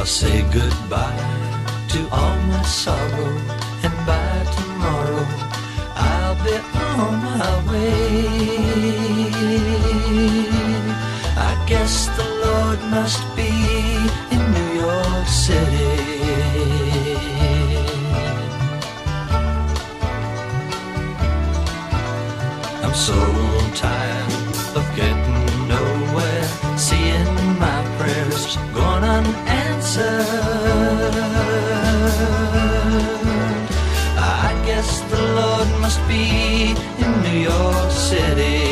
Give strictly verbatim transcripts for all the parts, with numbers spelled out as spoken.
I'll say goodbye to all my sorrow, and by tomorrow I'll be on my way. I guess the Lord must be in New York City. I'm so tired of getting nowhere, seeing my prayers gone unanswered. I guess the Lord must be in New York City.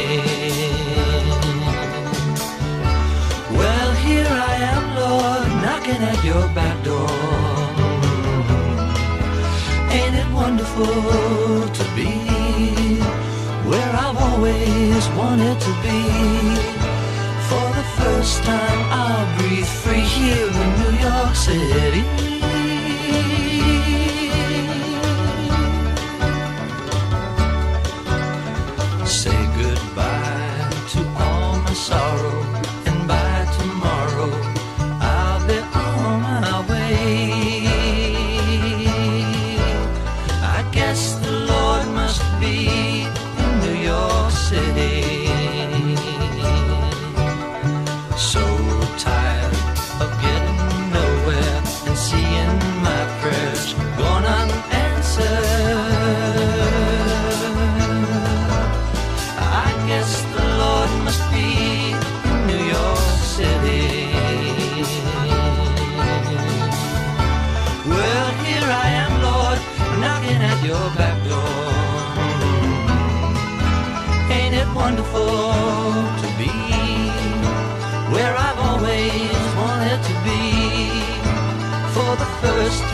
Well, here I am, Lord, knocking at your back door. Ain't it wonderful to be where I've always wanted to be? For the first time I'll breathe free here in New York City. Say goodbye to all my sorrow, and by tomorrow I'll be on my way. I guess the Lord must be in New York City. So tired of getting nowhere and seeing my prayers gone unanswered. I guess the Lord must be in New York City. Well, here I am, Lord, knocking at your back door. Ain't it wonderful to be where I've always wanted to be? For the first